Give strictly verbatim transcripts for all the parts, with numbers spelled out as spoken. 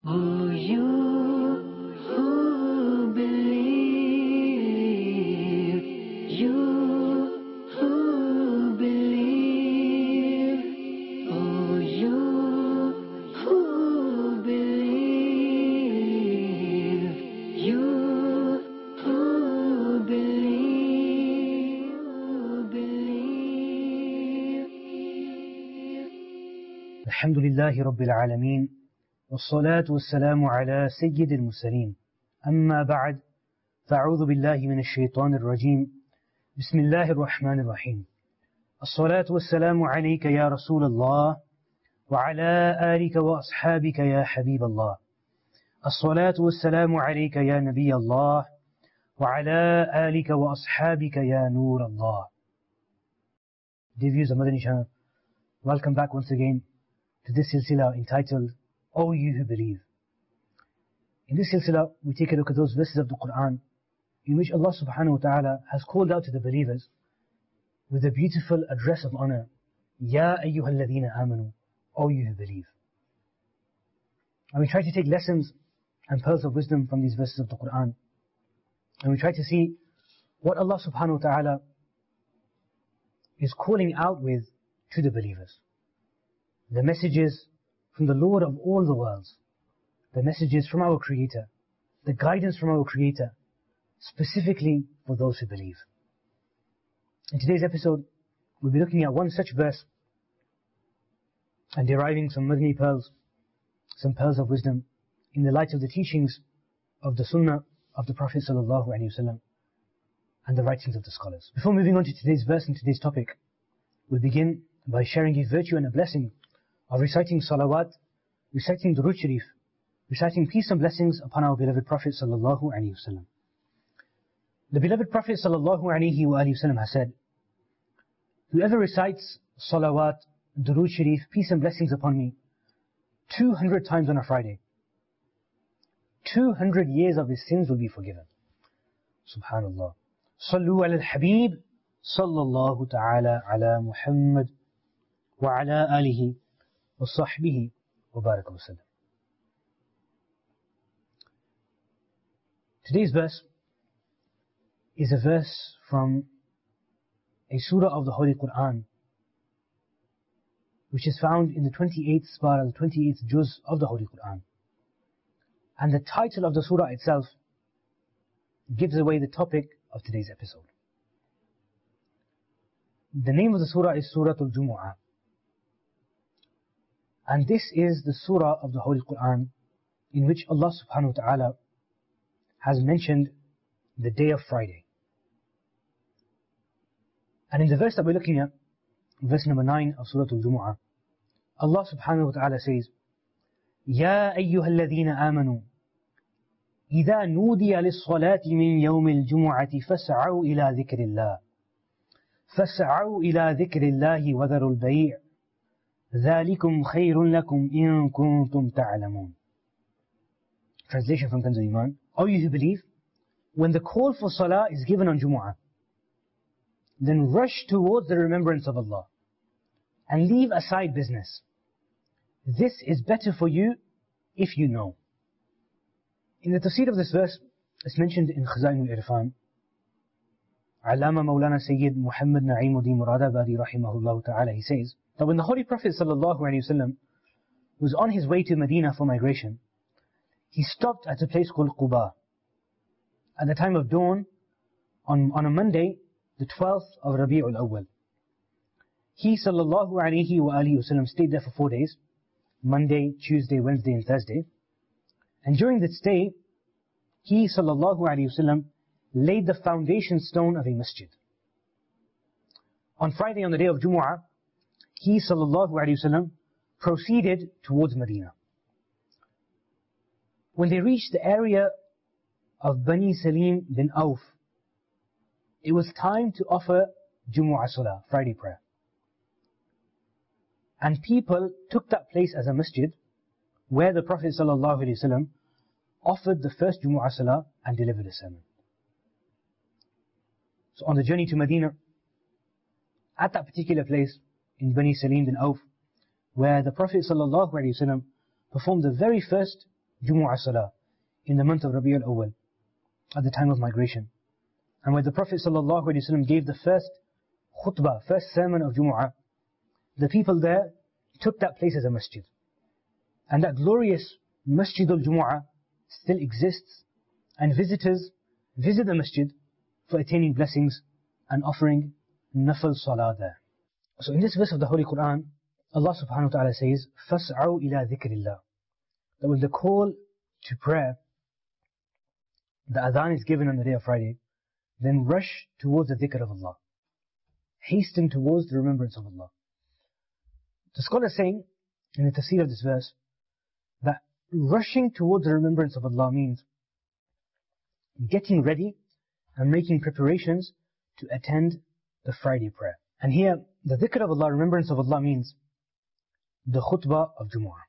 Oh, you who believe, you who believe, oh, you who believe, you who believe, believe. Alhamdulillahi Rabbil Alameen. والصلاة والسلام على سيد المرسلين أما بعد فأعوذ بالله من الشيطان الرجيم بسم الله الرحمن الرحيم الصلاة والسلام عليك يا رسول الله وعلى آلك وأصحابك يا حبيب الله الصلاة والسلام عليك يا نبي الله وعلى آلك وأصحابك يا نور الله. Dear viewers of Madani Channel, welcome back once again to this silsila entitled O you who believe. In this silsila, we take a look at those verses of the Quran in which Allah subhanahu wa ta'ala has called out to the believers with a beautiful address of honor, Ya ayyuhal ladhina amanu, O you who believe. And we try to take lessons and pearls of wisdom from these verses of the Quran. And we try to see what Allah subhanahu wa ta'ala is calling out with to the believers. The messages from the Lord of all the worlds, the messages from our Creator, the guidance from our Creator, specifically for those who believe. In today's episode, we'll be looking at one such verse and deriving some Madani pearls, some pearls of wisdom in the light of the teachings of the Sunnah of the Prophet sallallahu alaihi wasallam and the writings of the scholars. Before moving on to today's verse and today's topic, we'll begin by sharing a virtue and a blessing of reciting salawat, reciting Durood Sharif, reciting peace and blessings upon our beloved Prophet sallallahu alaihi wasallam. The beloved Prophet sallallahu alaihi wasallam has said, whoever recites salawat, Durood Sharif, peace and blessings upon me, two hundred times on a Friday, two hundred years of his sins will be forgiven. Subhanallah. Sallu ala al-Habib, sallallahu ta'ala ala Muhammad, wa ala alihi وصحبه وبارك وسلم. Today's verse is a verse from a surah of the Holy Quran, which is found in the twenty-eighth surah, the twenty-eighth juz of the Holy Quran. And the title of the surah itself gives away the topic of today's episode. The name of the surah is Surah Al-Jumu'ah. And this is the surah of the Holy Quran in which Allah subhanahu wa ta'ala has mentioned the day of Friday. And in the verse that we're looking at, verse number nine of Surah Al-Jumu'ah, Allah subhanahu wa ta'ala says, Ya ayyuhal ladhina amanu, إذا نودي للصلاة من يوم الجمعة فاسعوا إلى ذكر الله فاسعوا إلى ذكر الله وذروا البيع ذَلِكُمْ خَيْرٌ لَكُمْ إِن كُنْتُمْ تَعْلَمُونَ. Translation from Kanz al-Iman. O you who believe, when the call for salah is given on Jumu'ah, then rush towards the remembrance of Allah and leave aside business. This is better for you if you know. In the tafsir of this verse, it's mentioned in Khazain al-Irfan. Allama Mawlana Sayyid Muhammad Na'imuddin Muradabadi rahimahullah ta'ala, he says, that when the Holy Prophet sallallahu alaihi wasallam was on his way to Medina for migration, he stopped at a place called Quba at the time of dawn on, on a Monday, the twelfth of Rabi'ul Awwal. He sallallahu alaihi wa alihi wasallam stayed there for four days, Monday, Tuesday, Wednesday and Thursday. And during that stay, he sallallahu alaihi wasallam laid the foundation stone of a masjid. On Friday, on the day of Jumu'ah, he sallallahu alaihi wasallam proceeded towards Medina. When they reached the area of Bani Salim bin Auf, it was time to offer Jumu'ah Salah, Friday prayer. And people took that place as a masjid where the Prophet sallallahu alaihi wasallam offered the first Jumu'ah Salah and delivered a sermon. So on the journey to Medina, at that particular place in Bani Salim bin Auf, where the Prophet sallallahu alaihi wasallam performed the very first Jumu'ah Salah in the month of Rabi' al-Awwal, at the time of migration. And where the Prophet ﷺ gave the first khutbah, first sermon of Jumu'ah, the people there took that place as a masjid. And that glorious Masjid al-Jumu'ah still exists, and visitors visit the masjid for attaining blessings and offering nafal salah there. So in this verse of the Holy Quran, Allah subhanahu wa ta'ala says, فَاسْعَوْا إِلَى ذِكْرِ اللَّهِ, that when the call to prayer, the adhan is given on the day of Friday, then rush towards the dhikr of Allah. Hasten towards the remembrance of Allah. The scholar is saying, in the tafsir of this verse, that rushing towards the remembrance of Allah means getting ready and making preparations to attend the Friday prayer. And here, the dhikr of Allah, remembrance of Allah, means the khutbah of Jumu'ah.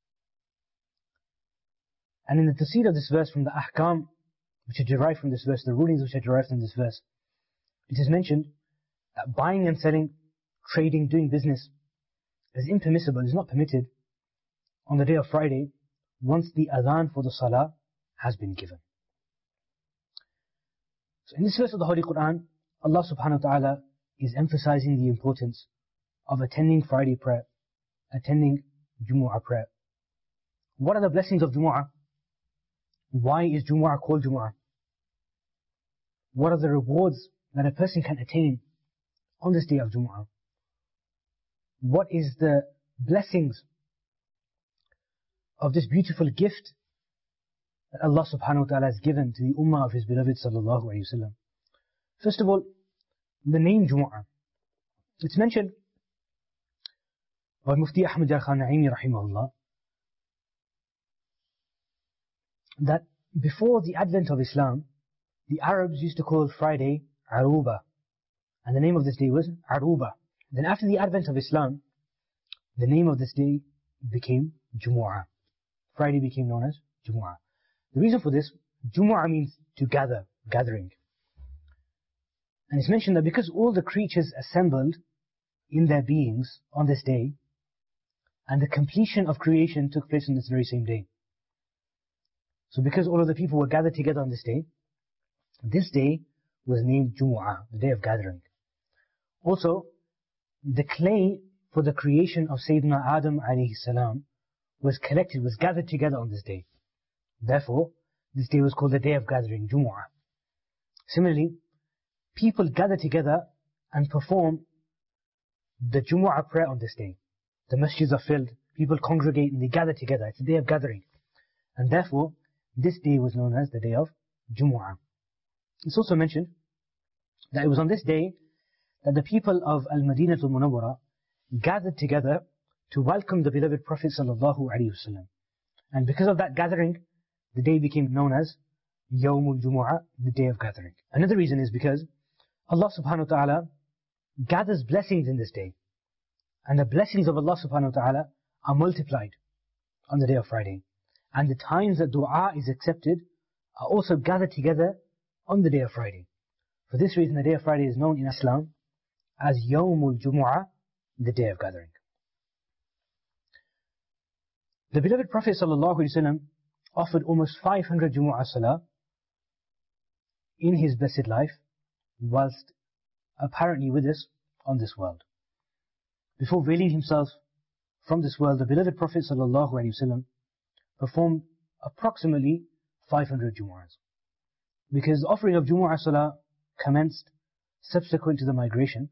And in the tafsir of this verse, from the ahkam which are derived from this verse, the rulings which are derived from this verse, it is mentioned that buying and selling, trading, doing business is impermissible, is not permitted on the day of Friday once the adhan for the salah has been given. So in this verse of the Holy Quran, Allah subhanahu wa ta'ala is emphasizing the importance of attending Friday prayer, attending Jumu'ah prayer. What are the blessings of Jumu'ah? Why is Jumu'ah called Jumu'ah? What are the rewards that a person can attain on this day of Jumu'ah? What is the blessings of this beautiful gift that Allah subhanahu wa ta'ala has given to the ummah of His beloved sallallahu alayhi wa sallam? First of all, the name Jumu'ah. It's mentioned by Mufti Ahmad Khan Naimi rahimahullah that before the advent of Islam, the Arabs used to call Friday Aruba, and the name of this day was Aruba. Then after the advent of Islam, the name of this day became Jumu'ah. Friday became known as Jumu'ah. The reason for this, Jumu'ah means to gather, gathering. And it's mentioned that because all the creatures assembled in their beings on this day, and the completion of creation took place on this very same day. So because all of the people were gathered together on this day, this day was named Jumu'ah, the day of gathering. Also, the clay for the creation of Sayyidina Adam alayhi salam was collected, was gathered together on this day. Therefore, this day was called the day of gathering, Jumu'ah. Similarly, people gather together and perform the Jumu'ah prayer on this day. The masjids are filled, people congregate and they gather together. It's a day of gathering. And therefore, this day was known as the day of Jumu'ah. It's also mentioned that it was on this day that the people of Al-Madinah al-Munawwara gathered together to welcome the beloved Prophet sallallahu alaihi wasallam. And because of that gathering, the day became known as Yawmul Jumu'ah, the day of gathering. Another reason is because Allah subhanahu wa ta'ala gathers blessings in this day. And the blessings of Allah subhanahu wa ta'ala are multiplied on the day of Friday. And the times that dua is accepted are also gathered together on the day of Friday. For this reason, the day of Friday is known in Islam as Yawmul Jumu'ah, the day of gathering. The beloved Prophet sallallahu alaihi wasallam offered almost five hundred Jumu'ah Salah in his blessed life, whilst apparently with us on this world. Before veiling himself from this world, the beloved Prophet sallallahu alaihi wasallam performed approximately five hundred Jumu'ahs. Because the offering of Jumu'ah Salah commenced subsequent to the migration.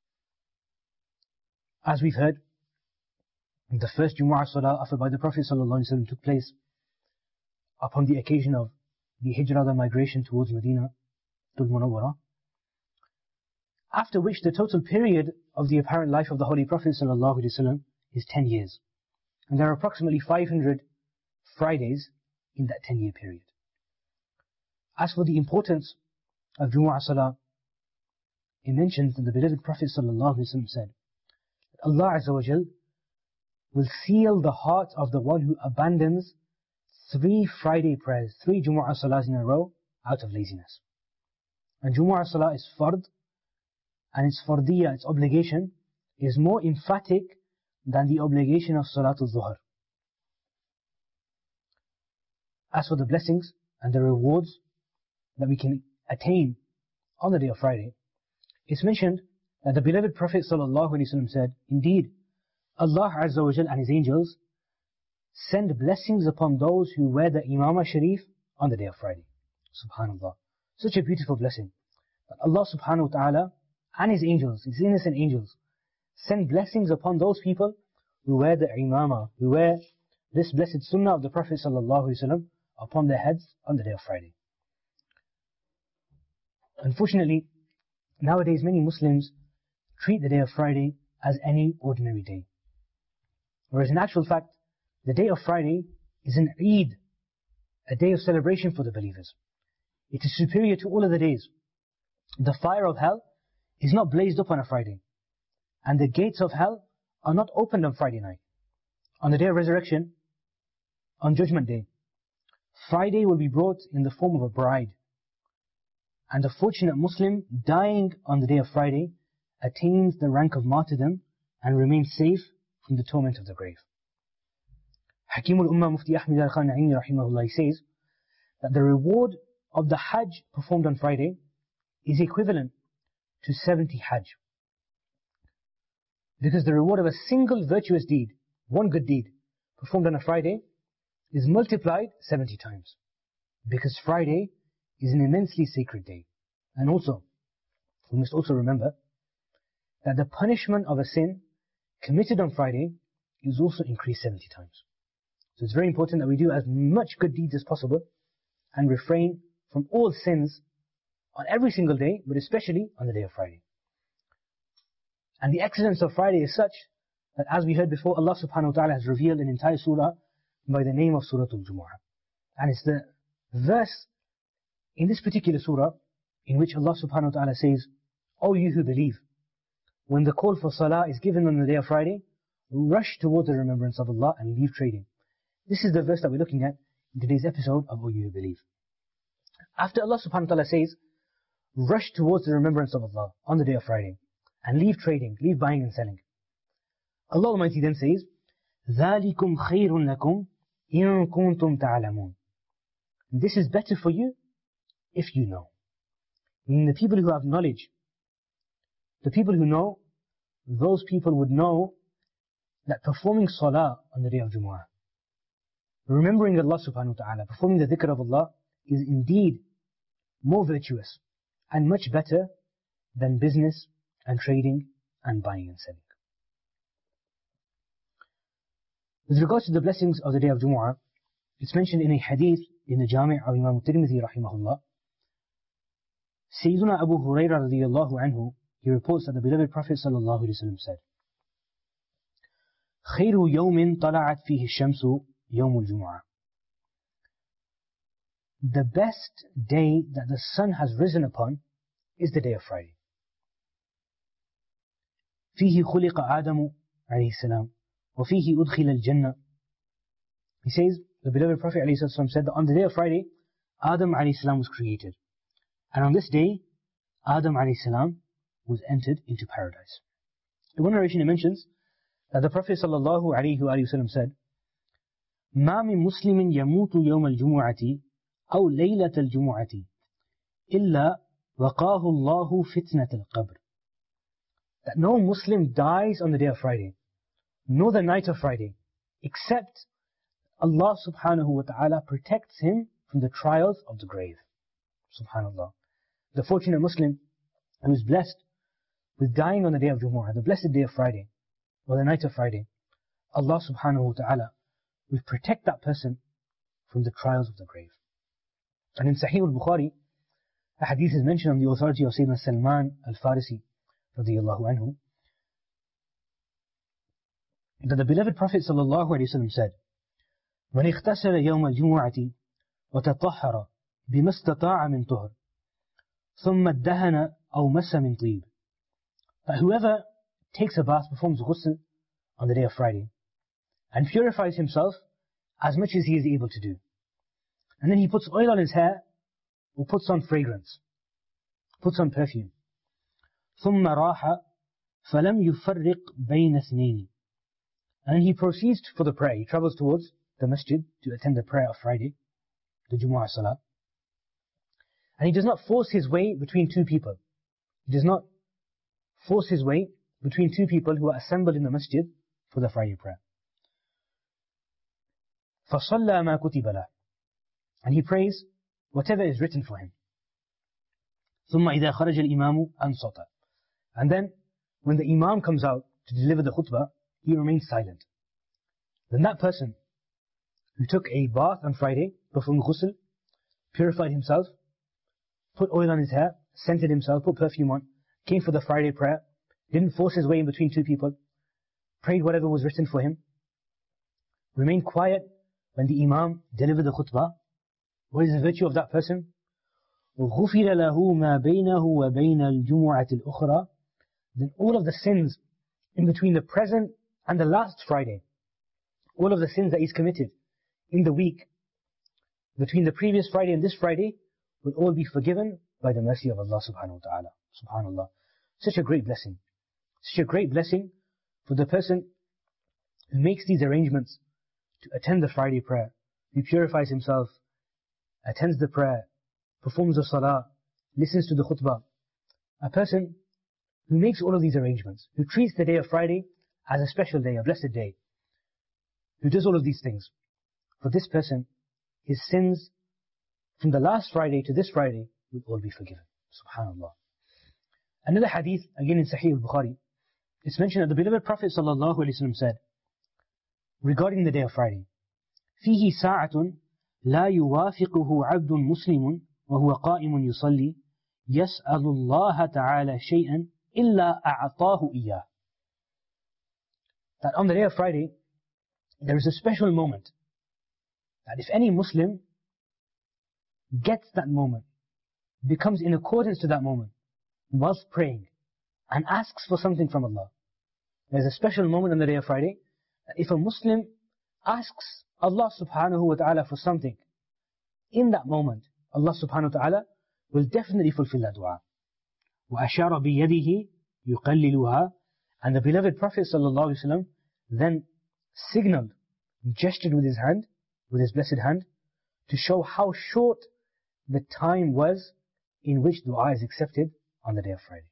As we've heard, the first Jumu'ah Salah offered by the Prophet sallallahu alaihi wasallam took place upon the occasion of the Hijrah, the migration towards Medina al-Munawwara. After which the total period of the apparent life of the Holy Prophet sallallahu alaihi wasallam is ten years. And there are approximately five hundred Fridays in that ten year period. As for the importance of Jumu'ah Salah, it mentions that the beloved Prophet sallallahu alaihi wasallam said, Allah Azza wa Jal will seal the heart of the one who abandons three Friday prayers, three Jumu'ah Salahs in a row, out of laziness. And Jumu'ah Salah is fard, and its fardiyah, its obligation, is more emphatic than the obligation of Salatul Zuhr. as for the blessings and the rewards that we can attain on the day of Friday, it's mentioned that the beloved Prophet ﷺ said, indeed, Allah Azza wa Jal and His angels send blessings upon those who wear the Imamah Sharif on the day of Friday. Subhanallah. Such a beautiful blessing. That Allah subhanahu wa ta'ala and His angels, His innocent angels, send blessings upon those people who wear the Imamah, who wear this blessed sunnah of the Prophet ﷺ upon their heads on the day of Friday. Unfortunately, nowadays many Muslims treat the day of Friday as any ordinary day. Whereas in actual fact, the day of Friday is an Eid, a day of celebration for the believers. It is superior to all of the days. The fire of hell is not blazed up on a Friday, and the gates of hell are not opened on Friday night. On the day of resurrection, on Judgment Day, Friday will be brought in the form of a bride, and the fortunate Muslim dying on the day of Friday attains the rank of martyrdom and remains safe from the torment of the grave. Hakim al-Ummah Mufti Ahmad al-Khan Na'imi rahimahullah says that the reward of the Hajj performed on Friday is equivalent to seventy Hajj. Because the reward of a single virtuous deed, one good deed, performed on a Friday, is multiplied seventy times. Because Friday is an immensely sacred day. And also, we must also remember that the punishment of a sin committed on Friday is also increased seventy times. So it's very important that we do as much good deeds as possible and refrain from all sins on every single day, but especially on the day of Friday. And the excellence of Friday is such that, as we heard before, Allah subhanahu wa ta'ala has revealed an entire surah by the name of Surah Al-Jumu'ah. And it's the verse in this particular surah in which Allah subhanahu wa ta'ala says, O you who believe, when the call for salah is given on the day of Friday, rush towards the remembrance of Allah and leave trading. This is the verse that we're looking at in today's episode of O You Who Believe. After Allah subhanahu wa ta'ala says, rush towards the remembrance of Allah on the day of Friday and leave trading, leave buying and selling, Allah Almighty then says, ذَلِكُمْ خَيْرٌ لَكُمْ إِن كُنْتُمْ تَعْلَمُونَ. This is better for you if you know. Meaning the people who have knowledge, the people who know, those people would know that performing salah on the day of Jumu'ah, remembering Allah subhanahu wa ta'ala, performing the dhikr of Allah, is indeed more virtuous and much better than business and trading and buying and selling. With regards to the blessings of the day of Jumu'ah, it's mentioned in a hadith in the Jami' of Imam al-Tirmidhi rahimahullah. Sayyiduna Abu Hurairah radiyallahu anhu, he reports that the beloved Prophet sallallahu alaihi wasallam said, خير يوم طلعت فيه الشمس يوم الجمعة. The best day that the sun has risen upon is the day of Friday. فيه خلق آدم عليه السلام وفيه أدخل الجنة. He says, the beloved Prophet عليه السلام said that on the day of Friday, Adam عليه السلام was created. And on this day, Adam عليه السلام was entered into paradise. In one narration it mentions that the Prophet sallallahu alayhi wa sallam said, ما من مسلم يموت يوم الجمعة أو ليلة الجمعة إلا وقاه الله فتنة القبر. That no Muslim dies on the day of Friday, nor the night of Friday, except Allah subhanahu wa ta'ala protects him from the trials of the grave. Subhanallah. The fortunate Muslim who is blessed with dying on the day of Jumu'ah, the blessed day of Friday, or the night of Friday, Allah subhanahu wa ta'ala will protect that person from the trials of the grave. And in Sahih al-Bukhari, a hadith is mentioned on the authority of Sayyidina Salman al-Farisi radiyallahu anhu, that the beloved Prophet sallallahu alayhi wa sallam said, من اغتسل يوم الجمعة وتطهر بما استطاع من طهر ثم ادهن أو مس من طيب. That whoever takes a bath, performs ghusl on the day of Friday, and purifies himself as much as he is able to do, and then he puts oil on his hair, or puts on fragrance, puts on perfume, ثم راح فلم يفرق بين اثنين. And then he proceeds for the prayer. He travels towards the masjid to attend the prayer of Friday, the Jumu'ah Salah. And he does not force his way between two people. He does not force his way between two people who are assembled in the masjid for the Friday prayer. فَصَلَّى مَا كُتِبَ لَهُ, and he prays whatever is written for him. ثُمَّ إِذَا خَرَجَ الْإِمَامُ أَنْصَتَ, and then when the Imam comes out to deliver the khutbah, he remains silent. Then that person who took a bath on Friday, performed ghusl, purified himself, put oil on his hair, scented himself, put perfume on, came for the Friday prayer, didn't force his way in between two people, prayed whatever was written for him, remained quiet when the Imam delivered the khutbah. What is the virtue of that person? غُفِرَ لَهُ مَا بَيْنَهُ وَبَيْنَ الْجُمُعَةِ الْأُخْرَى, then all of the sins in between the present and the last Friday, all of the sins that he's committed in the week, between the previous Friday and this Friday, will all be forgiven by the mercy of Allah subhanahu wa ta'ala. Subhanallah. Such a great blessing. Such a great blessing for the person who makes these arrangements to attend the Friday prayer, who purifies himself, attends the prayer, performs the salah, listens to the khutbah. A person who makes all of these arrangements, who treats the day of Friday as a special day, a blessed day, who does all of these things. For this person, his sins from the last Friday to this Friday will all be forgiven. Subhanallah. Another hadith, again in Sahih al-Bukhari, it's mentioned that the beloved Prophet sallallahu alaihi wasallam said, regarding the day of Friday, فيه ساعة لا يوافقه عبد مسلم وهو قائم يصلي يسأل الله تعالى شيئا إلا أعطاه إياه. That on the day of Friday, there is a special moment that if any Muslim gets that moment, becomes in accordance to that moment, whilst praying, and asks for something from Allah. There's a special moment on the day of Friday, that if a Muslim asks Allah subhanahu wa ta'ala for something, in that moment, Allah subhanahu wa ta'ala will definitely fulfill that dua. وَأَشَارَ بِيَدِهِ يُقَلِّلُهَا, and the beloved Prophet sallallahu alaihi wasallam then signaled, gestured with his hand, with his blessed hand, to show how short the time was in which dua is accepted on the day of Friday.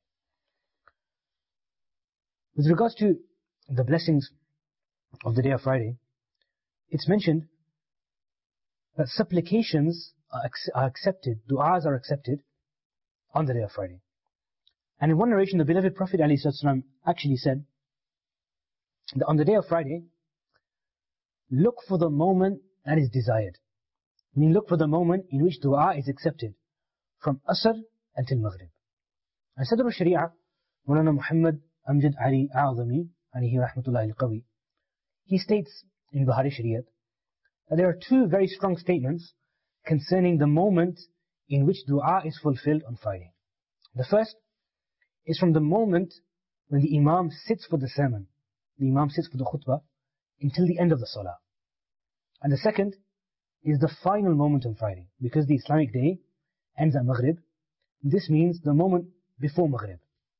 With regards to the blessings of the day of Friday, it's mentioned that supplications are, ac- are accepted, du'as are accepted on the day of Friday. And in one narration, the beloved Prophet ﷺ actually said that on the day of Friday, look for the moment that is desired. I mean, look for the moment in which dua is accepted, from Asr until Maghrib. And Sadr al-Sharia, Mawlana Muhammad Amjad Ali A'zami, alayhi rahmatullahi al-Qawi, he states in Bahari Shariat that there are two very strong statements concerning the moment in which dua is fulfilled on Friday. The first is from the moment when the Imam sits for the sermon, the Imam sits for the khutbah, until the end of the salah. And the second is the final moment on Friday, because the Islamic day ends at Maghrib. This means the moment before Maghrib.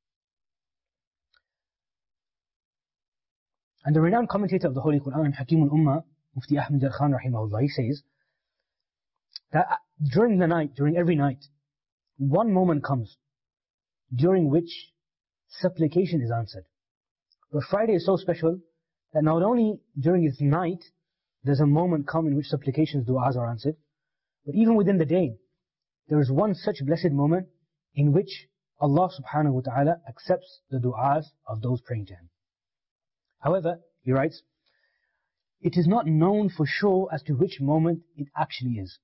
And the renowned commentator of the Holy Quran, Hakim al-Ummah, Mufti Ahmad al-Khan rahimahullah, he says that during the night, during every night, one moment comes during which supplication is answered. But Friday is so special that not only during its night there's a moment come in which supplications, du'as are answered, but even within the day, there is one such blessed moment in which Allah subhanahu wa ta'ala accepts the du'as of those praying to Him. However, he writes, it is not known for sure as to which moment it actually is.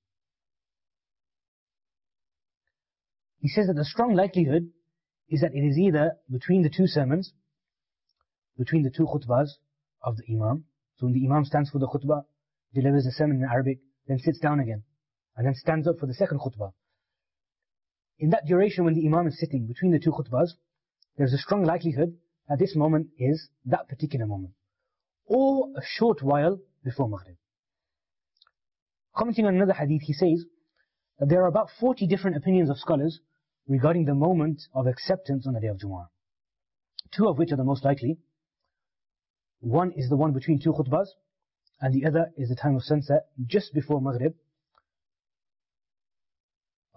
He says that the strong likelihood is that it is either between the two sermons, between the two khutbahs of the Imam. So when the Imam stands for the khutbah, delivers the sermon in Arabic, then sits down again, and then stands up for the second khutbah. In that duration when the Imam is sitting between the two khutbahs, there's a strong likelihood that this moment is that particular moment, or a short while before Maghrib. Commenting on another hadith, he says that there are about forty different opinions of scholars regarding the moment of acceptance on the day of Jumu'ah. Two of which are the most likely. One is the one between two khutbahs, and the other is the time of sunset just before Maghrib.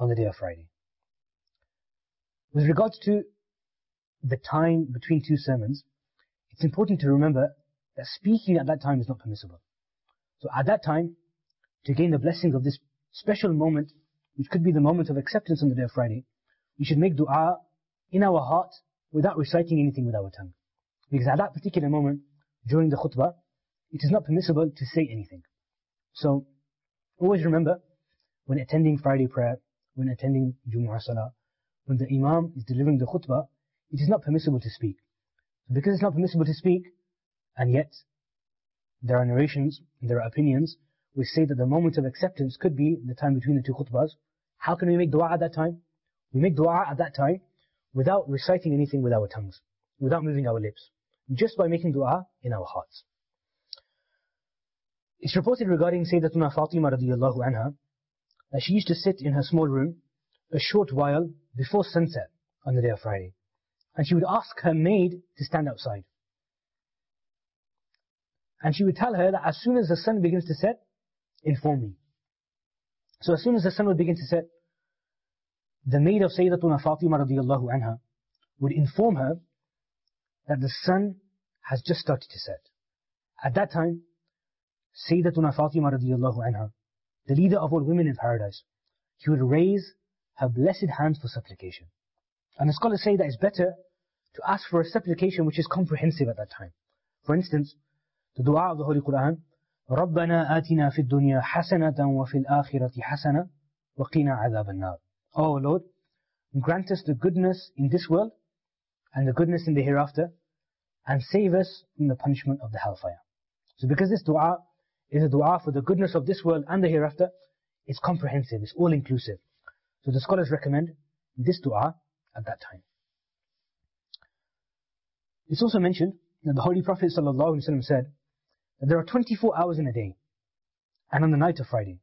on the day of Friday. With regards to the time between two sermons, it's important to remember that speaking at that time is not permissible. So at that time, to gain the blessings of this special moment, which could be the moment of acceptance on the day of Friday, we should make dua in our heart without reciting anything with our tongue. Because at that particular moment, during the khutbah, it is not permissible to say anything. So, always remember, when attending Friday prayer, when attending Jumu'ah Salah, when the Imam is delivering the khutbah, it is not permissible to speak. So because it's not permissible to speak, and yet there are narrations, there are opinions, which say that the moment of acceptance could be the time between the two khutbahs. How can we make dua at that time? We make dua at that time without reciting anything with our tongues, without moving our lips, just by making dua in our hearts. It's reported regarding Sayyidatuna Fatima radiyallahu anha that she used to sit in her small room a short while before sunset on the day of Friday. And she would ask her maid to stand outside. And she would tell her that as soon as the sun begins to set, inform me. So as soon as the sun would begin to set, the maid of Sayyidatuna Fatima radiyallahu anha would inform her that the sun has just started to set. At that time, Sayyidatuna Fatima radiyallahu anha, the leader of all women in paradise, she would raise her blessed hands for supplication. And the scholars say that it's better to ask for a supplication which is comprehensive at that time. For instance, the dua of the Holy Quran, رَبَّنَا آتِنَا فِي الدُّنْيَا حَسَنَةً وَفِي الْآخِرَةِ حَسَنَةً وَقِنَا عَذَابَ النَّارِ. Oh Lord, grant us the goodness in this world and the goodness in the hereafter, and save us from the punishment of the hellfire. So because this dua is a dua for the goodness of this world and the hereafter, it's comprehensive, it's all-inclusive. So the scholars recommend this dua at that time. It's also mentioned that the Holy Prophet ﷺ said that there are twenty-four hours in a day, and on the night of Friday.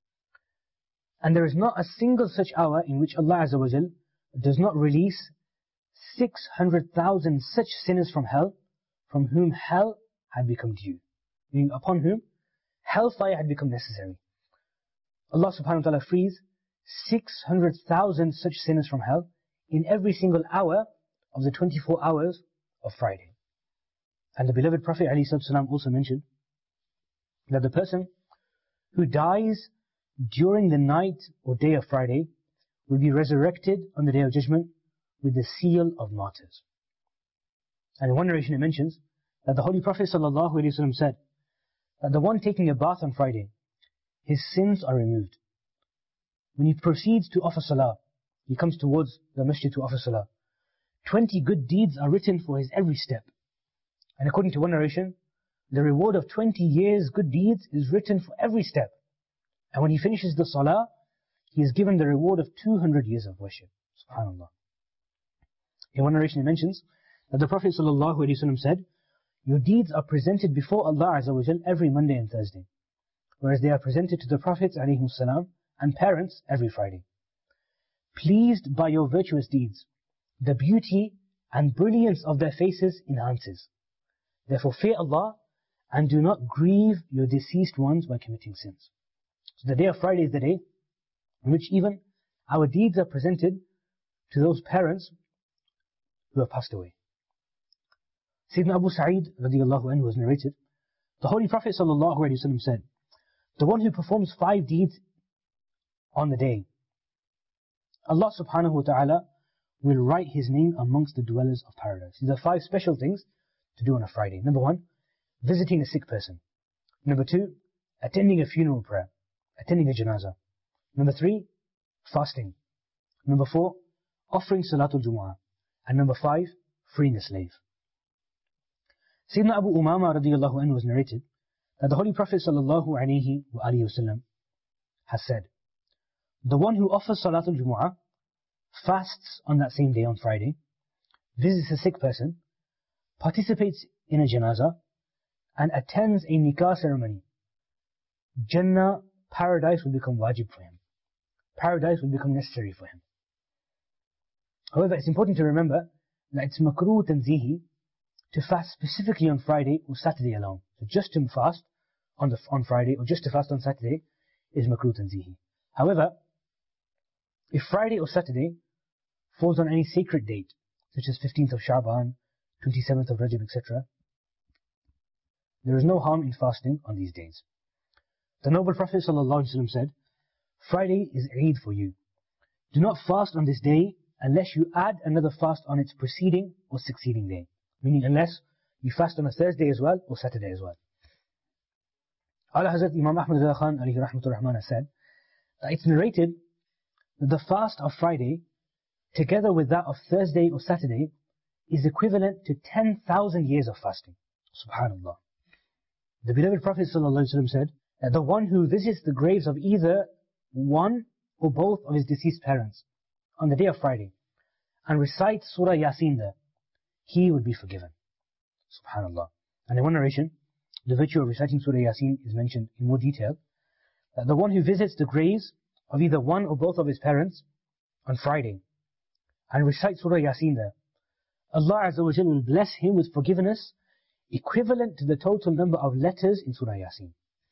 And there is not a single such hour in which Allah Azza wa Jal does not release six hundred thousand such sinners from hell, from whom hell had become due, meaning upon whom hellfire had become necessary. Allah subhanahu wa ta'ala frees six hundred thousand such sinners from hell in every single hour of the twenty-four hours of Friday. And the beloved Prophet ﷺ also mentioned that the person who dies during the night or day of Friday will be resurrected on the Day of Judgment with the seal of martyrs. And in one narration it mentions that the Holy Prophet ﷺ said that the one taking a bath on Friday, his sins are removed. When he proceeds to offer salah, he comes towards the masjid to offer salah, twenty good deeds are written for his every step. And according to one narration, the reward of twenty years good deeds is written for every step. And when he finishes the salah, he is given the reward of two hundred years of worship. Subhanallah. In one narration it mentions that the Prophet ﷺ said, your deeds are presented before Allah Azza wa Jal every Monday and Thursday, whereas they are presented to the Prophets ﷺ and parents every Friday. Pleased by your virtuous deeds, the beauty and brilliance of their faces enhances. Therefore fear Allah and do not grieve your deceased ones by committing sins. So the day of Friday is the day in which even our deeds are presented to those parents who have passed away. Sayyidina Abu Sa'id radiyallahu anhu was narrated, the Holy Prophet sallallahu alaihi wasallam said, the one who performs five deeds on the day, Allah subhanahu wa ta'ala will write his name amongst the dwellers of paradise. These are five special things to do on a Friday. Number one, visiting a sick person. Number two, attending a funeral prayer, attending a janazah. Number three, fasting. Number four, offering Salatul Jumu'ah. And number five, freeing a slave. Sayyidina Abu Umama radiyallahu anhu was narrated that the Holy Prophet sallallahu alayhi wa alihi wasallam has said, the one who offers Salatul Jumu'ah, fasts on that same day on Friday, visits a sick person, participates in a janazah, and attends a nikah ceremony, Jannah, paradise will become wajib for him. Paradise will become necessary for him. However, it's important to remember that it's makruh tanzihi to fast specifically on Friday or Saturday alone. So just to fast on, the, on Friday or just to fast on Saturday is makruh tanzihi. However, If Friday or Saturday falls on any sacred date, such as fifteenth of Sha'ban, twenty-seventh of Rajab, et cetera, there is no harm in fasting on these days. The noble Prophet ﷺ said, Friday is Eid for you. Do not fast on this day unless you add another fast on its preceding or succeeding day. Meaning unless you fast on a Thursday as well or Saturday as well. Ala Hazrat Imam Ahmad Rida Khan alayhi rahmatur rahman has said that it's narrated that the fast of Friday together with that of Thursday or Saturday is equivalent to ten thousand years of fasting. Subhanallah. The beloved Prophet ﷺ said that the one who visits the graves of either one or both of his deceased parents on the day of Friday and recites Surah Yasin there, he would be forgiven. Subhanallah. And in one narration, the virtue of reciting Surah Yasin is mentioned in more detail. That the one who visits the graves of either one or both of his parents on Friday and recites Surah Yasin there, Allah Azza wa Jalla will bless him with forgiveness equivalent to the total number of letters in Surah Yasin.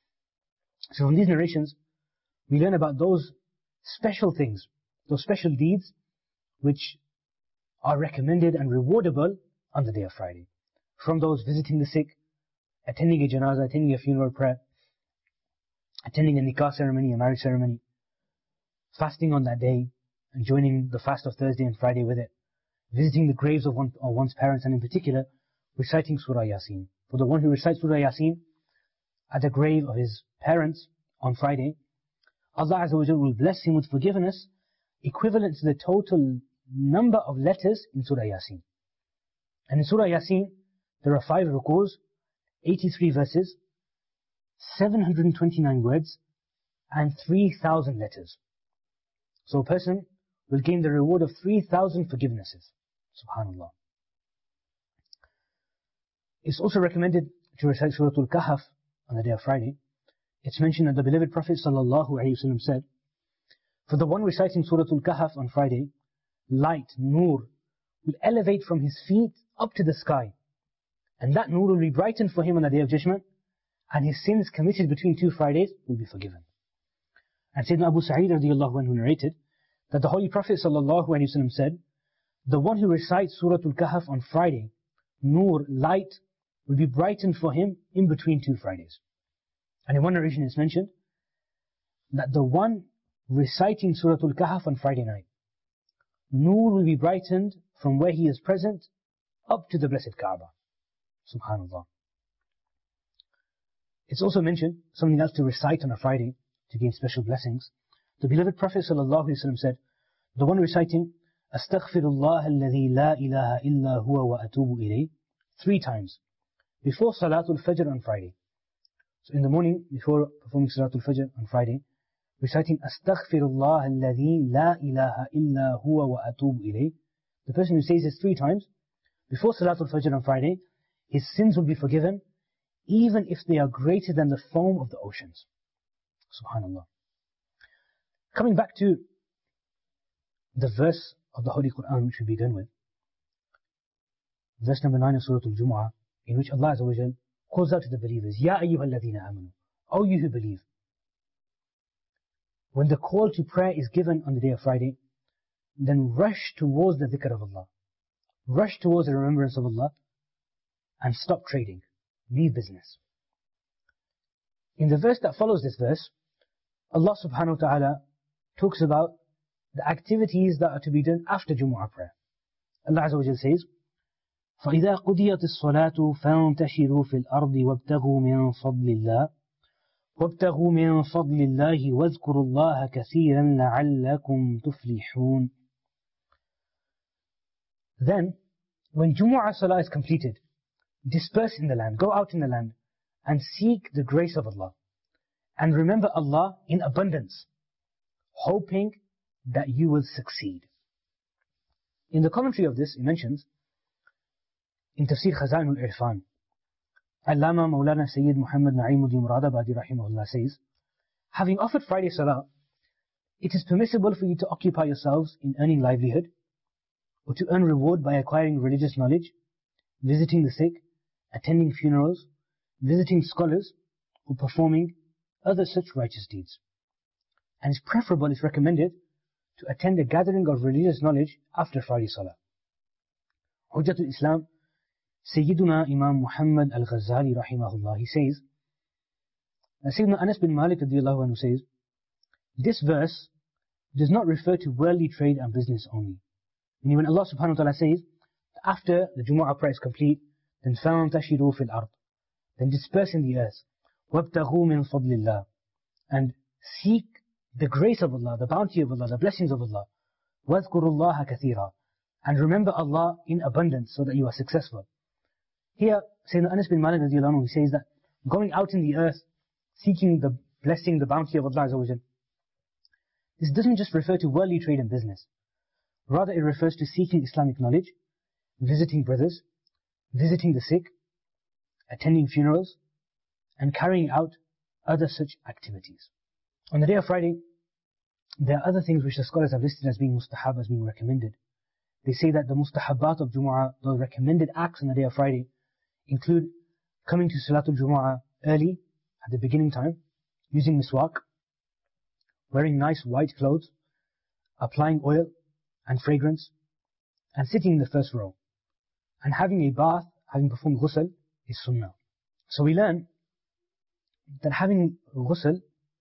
So from these narrations, we learn about those special things, those special deeds which are recommended and rewardable on the day of Friday. From those visiting the sick, attending a janazah, attending a funeral prayer, attending a nikah ceremony, a marriage ceremony, fasting on that day, and joining the fast of Thursday and Friday with it, visiting the graves of, one, of one's parents, and in particular, reciting Surah Yasin. For the one who recites Surah Yasin at the grave of his parents on Friday, Allah Azza wa Jalla will bless him with forgiveness equivalent to the total number of letters in Surah Yasin. And in Surah Yasin, there are five rukus, eighty-three verses, seven hundred twenty-nine words, and three thousand letters. So a person will gain the reward of three thousand forgivenesses. Subhanallah. It's also recommended to recite Surah Al-Kahf on the day of Friday. It's mentioned that the beloved Prophet ﷺ said, for the one reciting Surah Al-Kahf on Friday, light, nur, will elevate from his feet up to the sky. And that nur will be brightened for him on the day of judgment, and his sins committed between two Fridays will be forgiven. And Sayyidina Abu Sa'id radiallahu anhu narrated that the Holy Prophet ﷺ said, the one who recites Surah Al-Kahf on Friday, nur, light, will be brightened for him in between two Fridays. And in one narration it's mentioned that the one reciting Surah Al-Kahf on Friday night, nur will be brightened from where he is present up to the blessed Kaaba. Subhanallah. It's also mentioned something else to recite on a Friday to gain special blessings. The beloved Prophet ﷺ said, the one reciting Astaghfirullah alladhi la ilaha illa huwa wa atubu ilayh three times before Salatul Fajr on Friday. So in the morning, before performing Salatul Fajr on Friday, reciting Astaghfirullah alladhi la ilaha illa huwa wa atubu ilayh. The person who says this three times before Salatul Fajr on Friday, his sins will be forgiven, even if they are greater than the foam of the oceans. Subhanallah. Coming back to the verse of the Holy Quran which we began with, verse number nine of Surah Al-Jumu'ah, in which Allah Azza wa Jal calls out to the believers, Ya ayyuhal ladhina amanu, O you who believe. When the call to prayer is given on the day of Friday, then rush towards the dhikr of Allah. Rush towards the remembrance of Allah and stop trading. Leave business. In the verse that follows this verse, Allah subhanahu wa ta'ala talks about the activities that are to be done after Jumu'ah prayer. Allah Azza wa Jal says, فَإِذَا قُضِيَتِ الصَّلَاةُ فَانْتَشِرُوا فِي الْأَرْضِ وَابْتَغُوا مِنْ فَضْلِ اللَّهِ وَابْتَغُوا مِنْ فَضْلِ اللَّهِ وَاذْكُرُوا اللَّهَ كَثِيرًا لَعَلَّكُمْ تُفْلِحُونَ. Then, when Jumu'ah Salah is completed, disperse in the land, go out in the land, and seek the grace of Allah. And remember Allah in abundance, hoping that you will succeed. In the commentary of this, it mentions, in Tafsir Khaza'in al-Irfan, Allama Mawlana Sayyid Muhammad Na'imuddin Muradabadi rahimahullah says, having offered Friday Salah, it is permissible for you to occupy yourselves in earning livelihood, or to earn reward by acquiring religious knowledge, visiting the sick, attending funerals, visiting scholars, or performing other such righteous deeds. And it's preferable, it's recommended, to attend a gathering of religious knowledge after Friday Salah. Hujjatul Islam, Sayyiduna Imam Muhammad al-Ghazali rahimahullah, he says, Sayyidina Anas bin Malik radiallahu anhu says, this verse does not refer to worldly trade and business only. And when Allah subhanahu wa ta'ala says, after the Jumu'ah prayer is complete, then فَانْتَشِرُوا فِي الْأَرْضِ, then disperse in the earth, وَابْتَغُوا مِنْ فَضْلِ اللَّهِ, and seek the grace of Allah, the bounty of Allah, the blessings of Allah. وَاذْكُرُوا اللَّهَ كَثِيرًا, and remember Allah in abundance so that you are successful. Here, Sayyidina Anas bin Malik radiallahu anhu, he says that going out in the earth, seeking the blessing, the bounty of Allah Azza wa Jal, this doesn't just refer to worldly trade and business. Rather, it refers to seeking Islamic knowledge, visiting brothers, visiting the sick, attending funerals, and carrying out other such activities. On the day of Friday, there are other things which the scholars have listed as being mustahab, as being recommended. They say that the mustahabat of Jumu'ah, the recommended acts on the day of Friday, include coming to Salatul Jumu'ah early, at the beginning time, using miswak, wearing nice white clothes, applying oil and fragrance, and sitting in the first row. And having a bath, having performed ghusl, is sunnah. So we learn that having ghusl,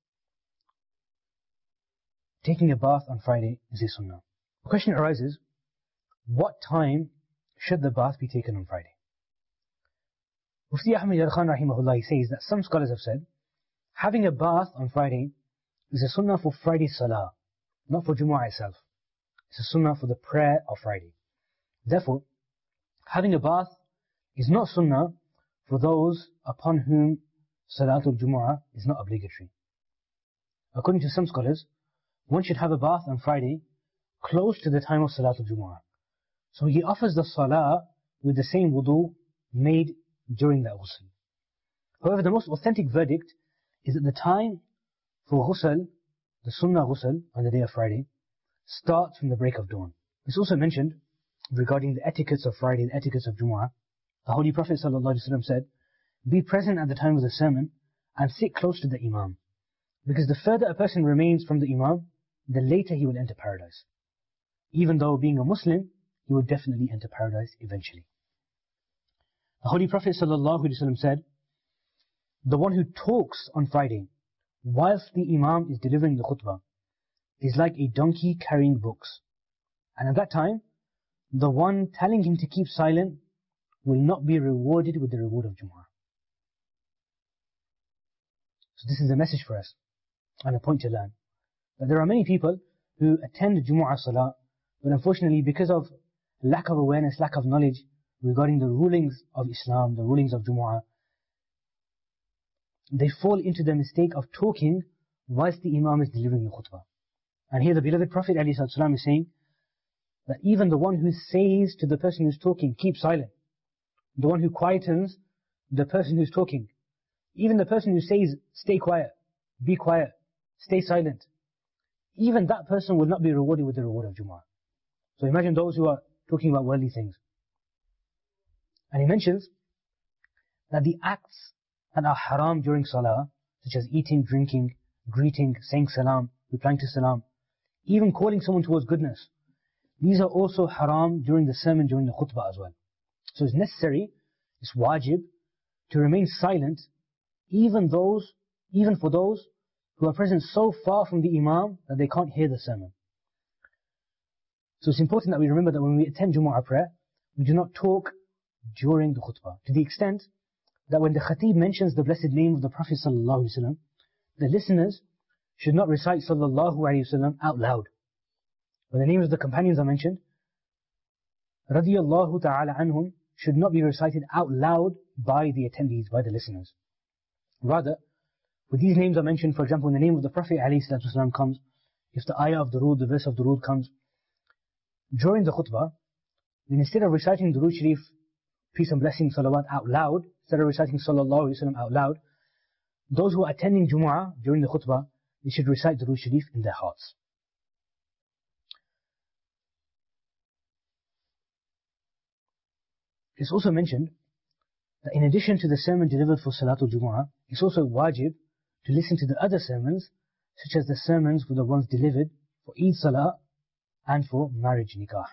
taking a bath on Friday, is a sunnah. The question arises, what time should the bath be taken on Friday? Mufti Ahmad Yarkhan rahimahullah says that some scholars have said, having a bath on Friday is a sunnah for Friday Salah, not for Jumu'ah itself. It's a sunnah for the prayer of Friday. Therefore, having a bath is not sunnah for those upon whom Salatul Jumu'ah is not obligatory. According to some scholars, one should have a bath on Friday close to the time of Salatul Jumu'ah. So he offers the Salah with the same wudu made during that ghusl. However, the most authentic verdict is that the time for ghusl, the sunnah ghusl on the day of Friday, starts from the break of dawn. It's also mentioned regarding the etiquettes of Friday, the etiquettes of Jumu'ah. The Holy Prophet ﷺ said, be present at the time of the sermon and sit close to the Imam. Because the further a person remains from the Imam, the later he will enter paradise. Even though being a Muslim, he will definitely enter paradise eventually. The Holy Prophet ﷺ said, the one who talks on Friday whilst the Imam is delivering the khutbah is like a donkey carrying books. And at that time, the one telling him to keep silent will not be rewarded with the reward of Jumu'ah. So this is a message for us and a point to learn. That there are many people who attend Jumu'ah Salah, but unfortunately because of lack of awareness, lack of knowledge regarding the rulings of Islam, the rulings of Jumu'ah, they fall into the mistake of talking whilst the Imam is delivering the khutbah. And here the beloved Prophet ﷺ is saying that even the one who says to the person who's talking, keep silent, the one who quietens the person who's talking, even the person who says, stay quiet, be quiet, stay silent, even that person will not be rewarded with the reward of Jumu'ah. So imagine those who are talking about worldly things. And he mentions that the acts that are haram during Salah, such as eating, drinking, greeting, saying salam, replying to salam, even calling someone towards goodness, these are also haram during the sermon, during the khutbah as well. So it's necessary, it's wajib, to remain silent, even those, even for those who are present so far from the Imam that they can't hear the sermon. So it's important that we remember that when we attend Jumu'ah prayer, we do not talk during the khutbah, to the extent that when the khatib mentions the blessed name of the Prophet ﷺ, the listeners should not recite sallallahu alayhi wasallam out loud. When the names of the companions are mentioned, radiyallahu ta'ala anhum should not be recited out loud by the attendees, by the listeners. Rather, when these names are mentioned, for example, when the name of the Prophet ﷺ comes, if the ayah of Durood, the verse of Durood comes, during the khutbah, then instead of reciting Durood Sharif, peace and blessing, salawat out loud, instead of reciting sallallahu alayhi wasallam out loud, those who are attending Jumu'ah during the khutbah, they should recite Durood Sharif in their hearts. It's also mentioned that in addition to the sermon delivered for Salatul Jumu'ah, it's also wajib to listen to the other sermons, such as the sermons for the ones delivered for Eid Salah and for marriage nikah.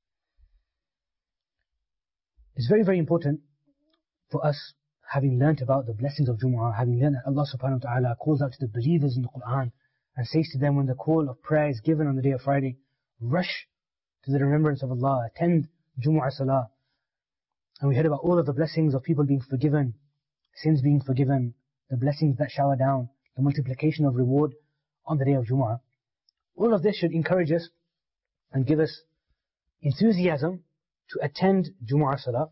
It's very, very important for us, having learnt about the blessings of Jumu'ah, having learnt that Allah subhanahu wa ta'ala calls out to the believers in the Quran and says to them when the call of prayer is given on the day of Friday, rush to the remembrance of Allah, attend Jumu'ah Salah. And we heard about all of the blessings of people being forgiven, sins being forgiven, the blessings that shower down, the multiplication of reward on the day of Jumu'ah. All of this should encourage us and give us enthusiasm to attend Jumu'ah Salah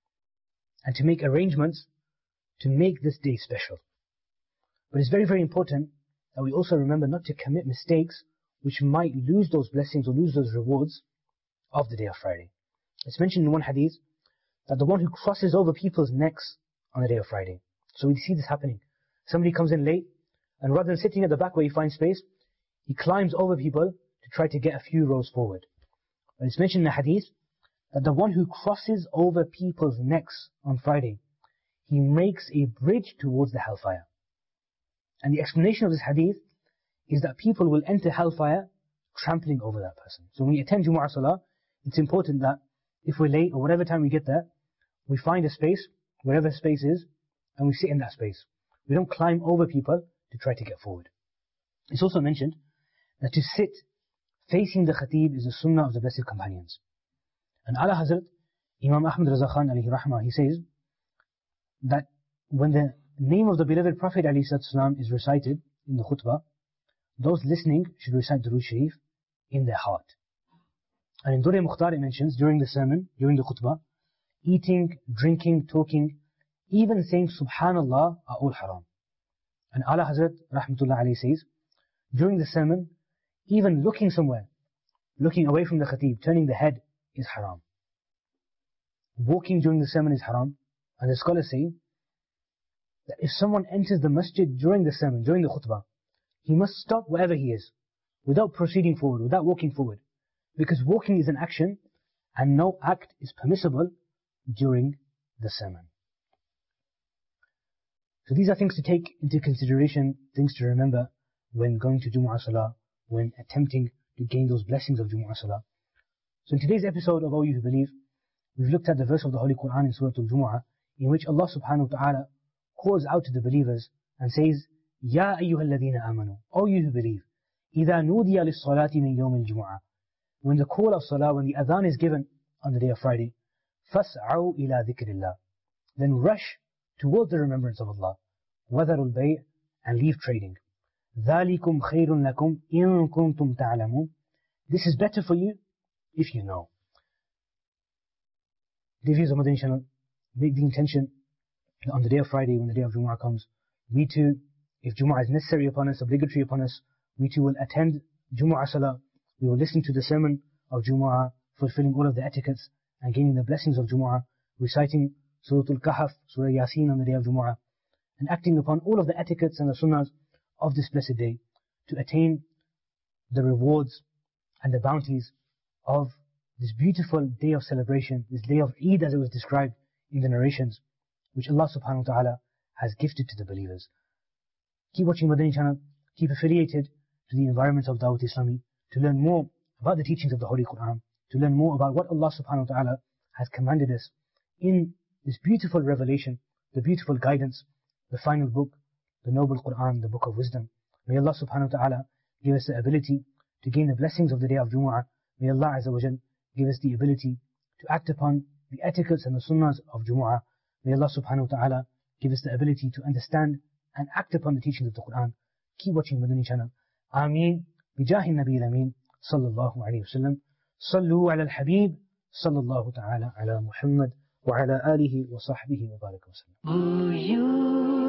and to make arrangements to make this day special. But it's very, very important that we also remember not to commit mistakes which might lose those blessings or lose those rewards of the day of Friday. It's mentioned in one hadith that the one who crosses over people's necks on the day of Friday. So we see this happening. Somebody comes in late, and rather than sitting at the back where he finds space, he climbs over people to try to get a few rows forward. But it's mentioned in the hadith that the one who crosses over people's necks on Friday, he makes a bridge towards the hellfire. And the explanation of this hadith is that people will enter hellfire trampling over that person. So when we attend Jumu'ah Salah, it's important that if we're late or whatever time we get there, we find a space, wherever the space is, and we sit in that space. We don't climb over people to try to get forward. It's also mentioned that to sit facing the khatib is a sunnah of the blessed companions. And Ala Hazrat, Imam Ahmad Raza Khan alayhi rahmah, he says that when the name of the beloved Prophet alayhi salam is recited in the khutbah, those listening should recite Durood Sharif in their heart. And in Durr Mukhtar it mentions during the sermon, during the khutbah, eating, drinking, talking, even saying Subhanallah are all haram. And Ala Hazrat Rahmatullah alayhi says, during the sermon, even looking somewhere, looking away from the khatib, turning the head is haram. Walking during the sermon is haram. And the scholars say that if someone enters the masjid during the sermon, during the khutbah, he must stop wherever he is, without proceeding forward, without walking forward. Because walking is an action, and no act is permissible during the sermon. So these are things to take into consideration, things to remember when going to Jumu'ah Salah, when attempting to gain those blessings of Jumu'ah Salah. So in today's episode of O You Who Believe, we've looked at the verse of the Holy Quran in Surah Al-Jumu'ah, in which Allah subhanahu wa ta'ala calls out to the believers and says, Ya ayyuhal ladhina amanu, O you who believe, إِذَا نُودِيَ لِلصَّلَاةِ مِنْ يَوْمِ الْجُمُعَةِ, when the call of salah, when the adhan is given on the day of Friday, فَاسْعَوْا إِلَى ذِكْرِ اللَّهِ, then rush towards the remembrance of Allah, وَذَرُوا الْبَيْعَ, and leave trading. ذَلِكُمْ خَيْرٌ لَكُمْ إِن كُنْتُمْ تَعْلَمُونَ, this is better for you if you know. Dear viewers of Madani Channel, make the intention that on the day of Friday, when the day of Jumu'ah comes, we too, if Jumu'ah is necessary upon us, obligatory upon us, we too will attend Jumu'ah Salah. We will listen to the sermon of Jumu'ah, fulfilling all of the etiquettes and gaining the blessings of Jumu'ah, reciting Surah Al-Kahf, Surah Yasin on the day of Jumu'ah, and acting upon all of the etiquettes and the sunnahs of this blessed day to attain the rewards and the bounties of this beautiful day of celebration, this day of Eid as it was described in the narrations, which Allah subhanahu wa ta'ala has gifted to the believers. Keep watching Madani Channel, keep affiliated to the environments of Dawat Islami, to learn more about the teachings of the Holy Quran, to learn more about what Allah subhanahu wa ta'ala has commanded us in this beautiful revelation, the beautiful guidance, the final book, the noble Quran, the book of wisdom. May Allah subhanahu wa ta'ala give us the ability to gain the blessings of the day of Jumu'ah. May Allah Azza wa Jal give us the ability to act upon the etiquettes and the sunnahs of Jumu'ah. May Allah subhanahu wa ta'ala give us the ability to understand and act upon the teachings of the Quran. Keep watching Madani Channel. Ameen. بجاه النبي الأمين صلى الله عليه وسلم. صلوا على الحبيب صلى الله تعالى على محمد وعلى آله وصحبه وبارك وسلم. Oh, you